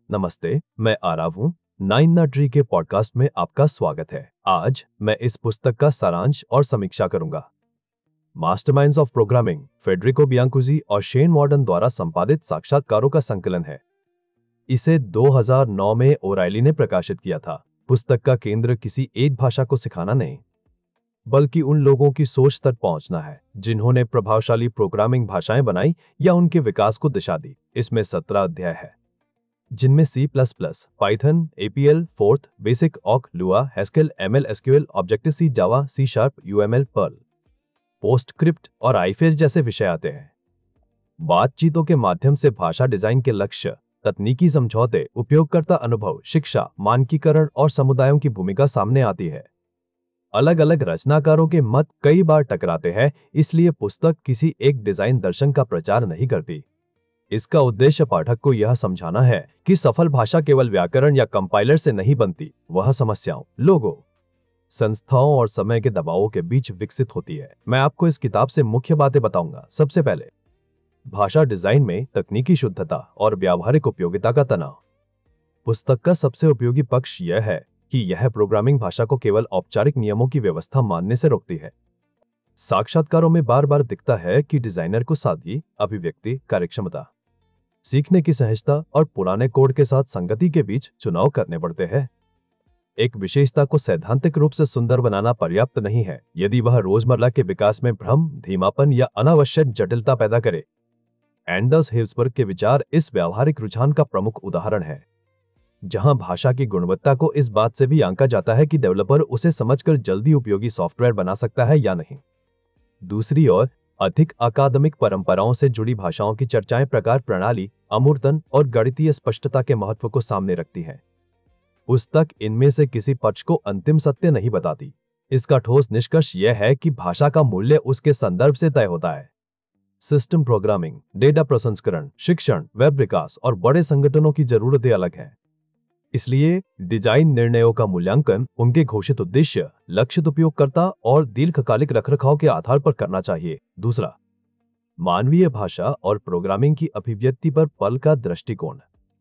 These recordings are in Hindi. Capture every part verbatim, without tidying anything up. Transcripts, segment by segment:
नमस्ते, मैं आरव हूँ। नाइन ना ट्री के पॉडकास्ट में आपका स्वागत है। आज मैं इस पुस्तक का सारांश और समीक्षा करूंगा। Masterminds of programming Federico Biancuzzi और शेन मॉर्डन द्वारा संपादित साक्षात्कारों का संकलन है। इसे दो हज़ार नौ में ओराइली ने प्रकाशित किया था। पुस्तक का केंद्र किसी एक भाषा को सिखाना नहीं, बल्कि उन लोगों की सोच तक पहुंचना है जिन्होंने प्रभावशाली प्रोग्रामिंग भाषाएं बनाई या उनके विकास को दिशा दी। इसमें सत्रह अध्याय है, जिनमें C plus plus, Python, APL, Forth, BASIC, ऑक, Lua, Haskell, ML, SQL, Objective C, Java, C sharp, UML, Perl, PostScript और आईफेज जैसे विषय आते हैं। बातचीतों के माध्यम से भाषा डिजाइन के लक्ष्य, तकनीकी समझौते, उपयोगकर्ता अनुभव, शिक्षा, मानकीकरण और समुदायों की भूमिका सामने आती है। अलग अलग रचनाकारों के मत कई बार टकराते हैं, इसलिए पुस्तक किसी एक डिजाइन दर्शन का प्रचार नहीं करती। इसका उद्देश्य पाठक को यह समझाना है कि सफल भाषा केवल व्याकरण या कंपाइलर से नहीं बनती, वह समस्याओं, लोगों, संस्थाओं और समय के दबावों के बीच विकसित होती है। मैं आपको इस किताब से मुख्य बातें बताऊंगा। सबसे पहले, भाषा डिजाइन में तकनीकी शुद्धता और व्यावहारिक उपयोगिता का तनाव। पुस्तक का सबसे उपयोगी पक्ष यह है कि यह प्रोग्रामिंग भाषा को केवल औपचारिक नियमों की व्यवस्था मानने से रोकती है। साक्षात्कारों में बार बार दिखता है कि डिजाइनर को सादगी, अभिव्यक्ति, कार्यक्षमता, सीखने की सहजता और पुराने कोड के साथ संगति के बीच चुनाव करने पड़ते हैं। एक विशेषता को सैद्धांतिक रूप से सुंदर बनाना पर्याप्त नहीं है यदि वह रोजमर्रा के विकास में भ्रम, धीमापन या अनावश्यक जटिलता पैदा करे। एंडर्स हिल्सबर्ग के विचार इस व्यावहारिक रुझान का प्रमुख उदाहरण है, जहां भाषा की गुणवत्ता को इस बात से भी आंका जाता है कि डेवलपर उसे समझकर जल्दी उपयोगी सॉफ्टवेयर बना सकता है या नहीं। दूसरी ओर, अधिक अकादमिक परंपराओं से जुड़ी भाषाओं की चर्चाएं प्रकार प्रणाली, अमूर्तन और गणितीय स्पष्टता के महत्व को सामने रखती हैं। पुस्तक इनमें से किसी पक्ष को अंतिम सत्य नहीं बताती। इसका ठोस निष्कर्ष यह है कि भाषा का मूल्य उसके संदर्भ से तय होता है। सिस्टम प्रोग्रामिंग, डेटा प्रसंस्करण, शिक्षण, वेब विकास और बड़े संगठनों की जरूरतें अलग हैं। इसलिए डिजाइन निर्णयों का मूल्यांकन उनके घोषित उद्देश्य, लक्षित उपयोगकर्ता और दीर्घकालिक रखरखाव के आधार पर करना चाहिए। दूसरा, मानवीय भाषा और प्रोग्रामिंग की अभिव्यक्ति पर पर्ल का दृष्टिकोण।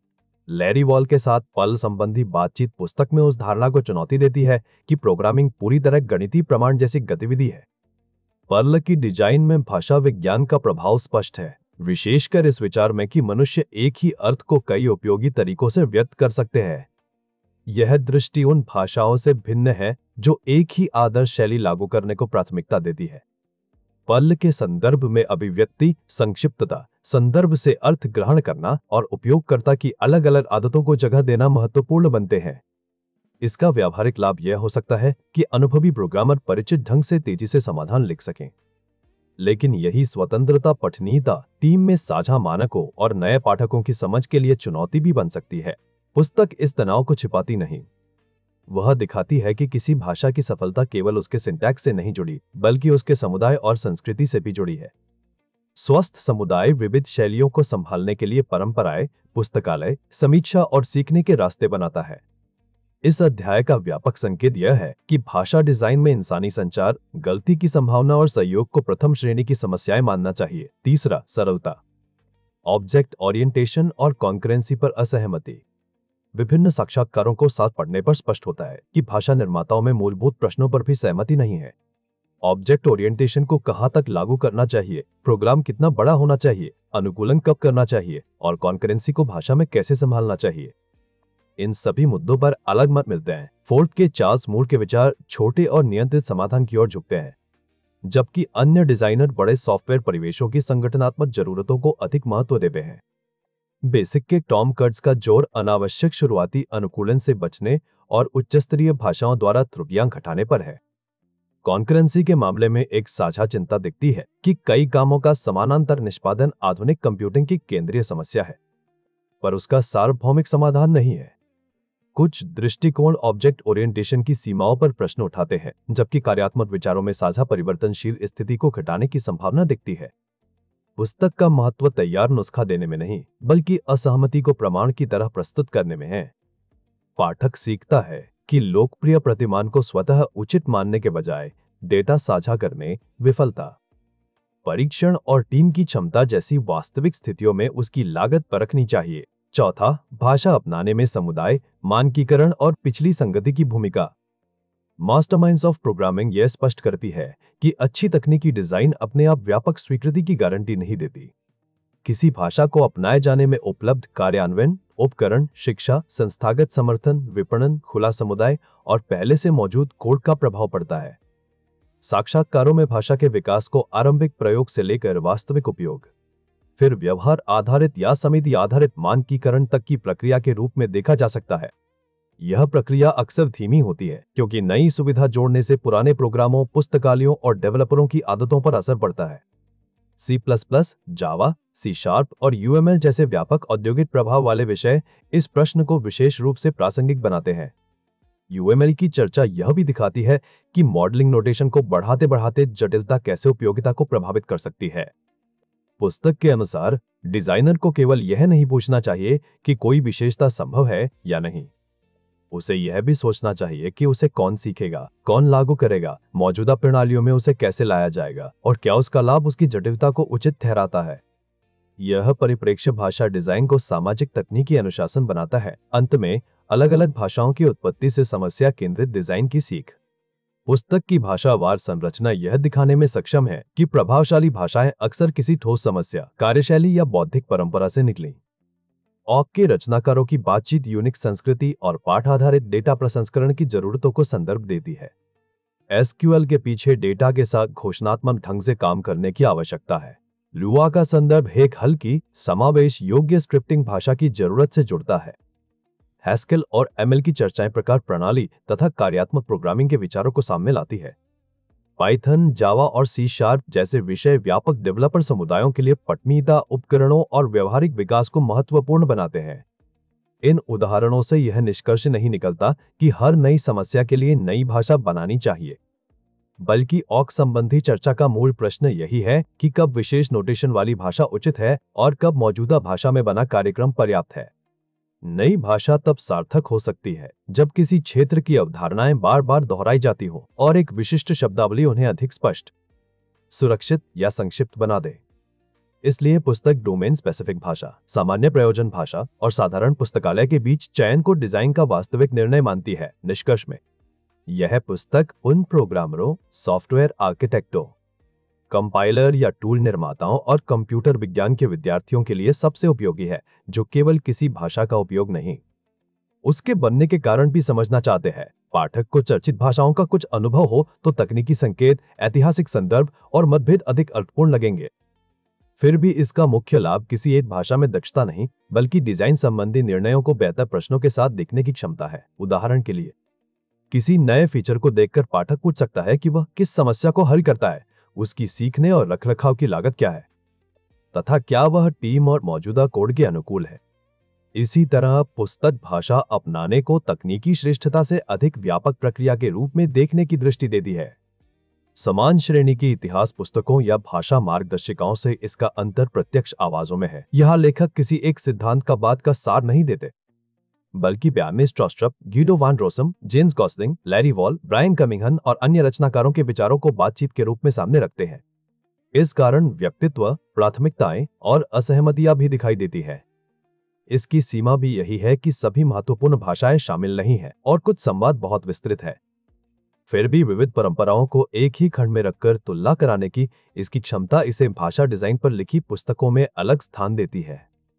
लैरी वॉल के साथ पर्ल संबंधी बातचीत पुस्तक में उस धारणा को चुनौती देती है कि प्रोग्रामिंग पूरी तरह गणितीय प्रमाण जैसी गतिविधि है। पर्ल की डिजाइन में भाषा विज्ञान का प्रभाव स्पष्ट है, विशेषकर इस विचार में कि मनुष्य एक ही अर्थ को कई उपयोगी तरीकों से व्यक्त कर सकते हैं। यह दृष्टि उन भाषाओं से भिन्न है जो एक ही आदर्श शैली लागू करने को प्राथमिकता देती है। पर्ल के संदर्भ में अभिव्यक्ति, संक्षिप्तता, संदर्भ से अर्थ ग्रहण करना और उपयोगकर्ता की अलग अलग आदतों को जगह देना महत्वपूर्ण बनते हैं। इसका व्यावहारिक लाभ यह हो सकता है कि अनुभवी प्रोग्रामर परिचित ढंग से तेजी से समाधान लिख सकें। लेकिन यही स्वतंत्रता पठनीयता टीम में साझा मानकों और नए पाठकों की समझ के लिए चुनौती भी बन सकती है। पुस्तक इस तनाव को छिपाती नहीं, वह दिखाती है कि किसी भाषा की सफलता केवल उसके सिंटैक्स से नहीं जुड़ी, बल्कि उसके समुदाय और संस्कृति से भी जुड़ी है। स्वस्थ समुदाय विविध शैलियों को संभालने के लिए परंपराएं, पुस्तकालय, समीक्षा और सीखने के रास्ते बनाता है। इस अध्याय का व्यापक संकेत यह है कि भाषा डिजाइन में इंसानी संचार, गलती की संभावना और सहयोग को प्रथम श्रेणी की समस्याएं मानना चाहिए। तीसरा, सरलता, ऑब्जेक्ट ओरिएंटेशन और कॉन्करेंसी पर असहमति। विभिन्न साक्षात्कारों को साथ पढ़ने पर स्पष्ट होता है कि भाषा निर्माताओं में मूलभूत प्रश्नों पर भी सहमति नहीं है। ऑब्जेक्ट ओरिएंटेशन को कहां तक लागू करना चाहिए, प्रोग्राम कितना बड़ा होना चाहिए, अनुकूलन कब करना चाहिए और कॉन्करेंसी को भाषा में कैसे संभालना चाहिए। इन सभी मुद्दों पर अलग मत मिलते हैं। फोर्थ के चार्ल्स मूर के विचार छोटे और नियंत्रित समाधान की ओर झुकते हैं, जबकि अन्य डिजाइनर बड़े सॉफ्टवेयर परिवेशों की संगठनात्मक जरूरतों को अधिक महत्व देते हैं। बेसिक के टॉम कर्ट्ज का जोर अनावश्यक शुरुआती अनुकूलन से बचने और उच्चस्तरीय भाषाओं द्वारा त्रुटियां घटाने पर है। कॉन्करेंसी के मामले में एक साझा चिंता दिखती है कि कई कामों का समानांतर निष्पादन आधुनिक कंप्यूटिंग की केंद्रीय समस्या है, पर उसका सार्वभौमिक समाधान नहीं है। कुछ दृष्टिकोण ऑब्जेक्ट ओरिएंटेशन की सीमाओं पर प्रश्न उठाते हैं, जबकि कार्यात्मक विचारों में साझा परिवर्तनशील स्थिति को घटाने की संभावना दिखती है। पुस्तक का महत्व तैयार नुस्खा देने में नहीं, बल्कि असहमति को प्रमाण की तरह प्रस्तुत करने में है। पाठक सीखता है कि लोकप्रिय प्रतिमान को स्वतः उचित मानने के बजाय डेटा साझा करने, विफलता, परीक्षण और टीम की क्षमता जैसी वास्तविक स्थितियों में उसकी लागत परखनी चाहिए। चौथा, भाषा अपनाने में समुदाय, मानकीकरण और पिछली संगति की भूमिका। मास्टरमाइंड्स ऑफ प्रोग्रामिंग यह स्पष्ट करती है कि अच्छी तकनीकी डिजाइन अपने आप व्यापक स्वीकृति की गारंटी नहीं देती। किसी भाषा को अपनाए जाने में उपलब्ध कार्यान्वयन, उपकरण, शिक्षा, संस्थागत समर्थन, विपणन, खुला समुदाय और पहले से मौजूद कोड का प्रभाव पड़ता है। साक्षात्कारों में भाषा के विकास को आरंभिक प्रयोग से लेकर वास्तविक उपयोग, फिर व्यवहार आधारित या समिति आधारित मानकीकरण तक की प्रक्रिया के रूप में देखा जा सकता है। यह प्रक्रिया अक्सर धीमी होती है क्योंकि नई सुविधा जोड़ने से पुराने प्रोग्रामों, पुस्तकालयों और डेवलपरों की आदतों पर असर पड़ता है। C plus plus, Java, C sharp और यू एम एल जैसे व्यापक औद्योगिक प्रभाव वाले विषय इस प्रश्न को विशेष रूप से प्रासंगिक बनाते हैं। यू एम एल की चर्चा यह भी दिखाती है कि मॉडलिंग नोटेशन को बढ़ाते बढ़ाते जटिलता कैसे उपयोगिता को प्रभावित कर सकती है। पुस्तक के अनुसार डिजाइनर को केवल यह नहीं पूछना चाहिए कि कोई विशेषता संभव है या नहीं, उसे यह भी सोचना चाहिए कि उसे कौन सीखेगा, कौन लागू करेगा, मौजूदा प्रणालियों में उसे कैसे लाया जाएगा और क्या उसका लाभ उसकी जटिलता को उचित ठहराता है। यह परिप्रेक्ष्य भाषा डिजाइन को सामाजिक तकनीकी अनुशासन बनाता है। अंत में, अलग अलग भाषाओं की उत्पत्ति से समस्या केंद्रित डिजाइन की सीख। पुस्तक की भाषावार संरचना यह दिखाने में सक्षम है कि प्रभावशाली भाषाएं अक्सर किसी ठोस समस्या, कार्यशैली या बौद्धिक परंपरा से निकली। ऑक के रचनाकारों की बातचीत यूनिक संस्कृति और पाठ आधारित डेटा प्रसंस्करण की जरूरतों को संदर्भ देती है। एस क्यू एल के पीछे डेटा के साथ घोषणात्मक ढंग से काम करने की आवश्यकता है। लुआ का संदर्भ एक हल्की, समावेश योग्य स्क्रिप्टिंग भाषा की जरूरत से जुड़ता है। हैस्केल और एम एल की चर्चाएं प्रकार प्रणाली तथा कार्यात्मक प्रोग्रामिंग के विचारों को सामने लाती है। पाइथन, जावा और सी शार्प जैसे विषय व्यापक डेवलपर समुदायों के लिए पठनीयता, उपकरणों और व्यवहारिक विकास को महत्वपूर्ण बनाते हैं। इन उदाहरणों से यह निष्कर्ष नहीं निकलता कि हर नई समस्या के लिए नई भाषा बनानी चाहिए, बल्कि ऑक संबंधी चर्चा का मूल प्रश्न यही है कि कब विशेष नोटेशन वाली भाषा उचित है और कब मौजूदा भाषा में बना कार्यक्रम पर्याप्त है। नई भाषा तब सार्थक हो सकती है जब किसी क्षेत्र की अवधारणाएं बार बार दोहराई जाती हो और एक विशिष्ट शब्दावली उन्हें अधिक स्पष्ट, सुरक्षित या संक्षिप्त बना दे। इसलिए पुस्तक डोमेन स्पेसिफिक भाषा, सामान्य प्रयोजन भाषा और साधारण पुस्तकालय के बीच चयन को डिजाइन का वास्तविक निर्णय मानती है। निष्कर्ष में, यह पुस्तक उन प्रोग्रामरों, सॉफ्टवेयर आर्किटेक्टों, कंपाइलर या टूल निर्माताओं और कंप्यूटर विज्ञान के विद्यार्थियों के लिए सबसे उपयोगी है जो केवल किसी भाषा का उपयोग नहीं, उसके बनने के कारण भी समझना चाहते हैं। पाठक को चर्चित भाषाओं का कुछ अनुभव हो तो तकनीकी संकेत, ऐतिहासिक संदर्भ और मतभेद अधिक अर्थपूर्ण लगेंगे। फिर भी इसका मुख्य लाभ किसी एक भाषा में दक्षता नहीं, बल्कि डिजाइन संबंधी निर्णयों को बेहतर प्रश्नों के साथ देखने की क्षमता है। उदाहरण के लिए, किसी नए फीचर को देखकर पाठक पूछ सकता है कि वह किस समस्या को हल करता है, उसकी सीखने और रखरखाव की लागत क्या है, तथा क्या वह टीम और मौजूदा कोड के अनुकूल है। इसी तरह पुस्तक भाषा अपनाने को तकनीकी श्रेष्ठता से अधिक व्यापक प्रक्रिया के रूप में देखने की दृष्टि देती है। समान श्रेणी की इतिहास पुस्तकों या भाषा मार्गदर्शिकाओं से इसका अंतर प्रत्यक्ष आवाजों में है। यहाँ लेखक किसी एक सिद्धांत का बात का सार नहीं देते, बल्कि Bjarne Stroustrup, Guido van Rossum, James Gosling, Larry Wall, Brian Kernighan और अन्य रचनाकारों के विचारों को बातचीत के रूप में सामने रखते हैं। इस कारण व्यक्तित्व, प्राथमिकताएं और असहमतियां भी दिखाई देती है। इसकी सीमा भी यही है कि सभी महत्वपूर्ण भाषाएं शामिल नहीं है और कुछ संवाद बहुत विस्तृत है। फिर भी विविध परंपराओं को एक ही खंड में रखकर तुलना कराने की इसकी क्षमता इसे भाषा डिजाइन पर लिखी पुस्तकों में अलग स्थान देती है।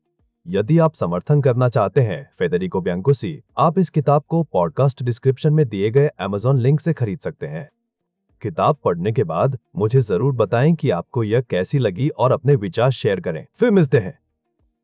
यदि आप समर्थन करना चाहते हैं फेडेरिको बियांकोसी, आप इस किताब को पॉडकास्ट डिस्क्रिप्शन में दिए गए अमेज़न लिंक से खरीद सकते हैं। किताब पढ़ने के बाद मुझे जरूर बताएं कि आपको यह कैसी लगी और अपने विचार शेयर करें। फिर मिलते हैं।